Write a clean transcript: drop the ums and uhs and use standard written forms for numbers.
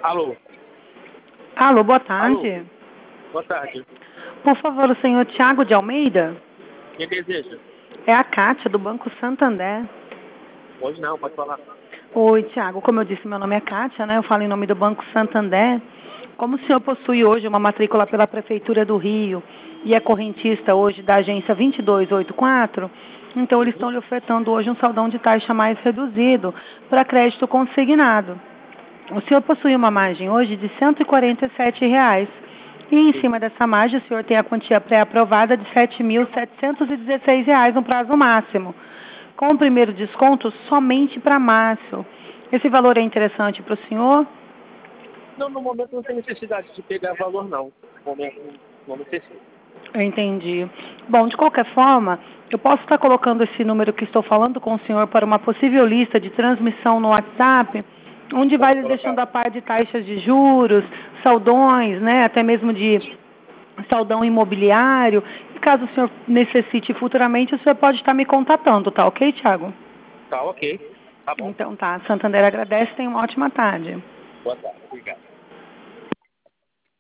Alô? Alô, boa tarde. Alô? Boa tarde. Por favor, o senhor Tiago de Almeida? Quem deseja? É a Kátia, do Banco Santander. Hoje não, pode falar. Oi, Tiago. Como eu disse, meu nome é Kátia, né? Eu falo em nome do Banco Santander. Como o senhor possui hoje uma matrícula pela Prefeitura do Rio e é correntista hoje da agência 2284, então eles estão lhe ofertando hoje um saldão de taxa mais reduzido para crédito consignado. O senhor possui uma margem hoje de R$ 147,00. E em cima dessa margem, o senhor tem a quantia pré-aprovada de R$ 7.716 no prazo máximo, com o primeiro desconto somente para março. Esse valor é interessante para o senhor? Não, no momento não tem necessidade de pegar valor, não. No momento não necessita. Eu entendi. Bom, de qualquer forma, eu posso estar colocando esse número que estou falando com o senhor para uma possível lista de transmissão no WhatsApp, onde vai lhe deixando a par de taxas de juros, saldões, né, até mesmo de saldão imobiliário. E caso o senhor necessite futuramente, o senhor pode estar me contatando, tá ok, Thiago? Tá ok. Tá bom. Então tá, Santander agradece, tenha uma ótima tarde. Boa tarde. Obrigado.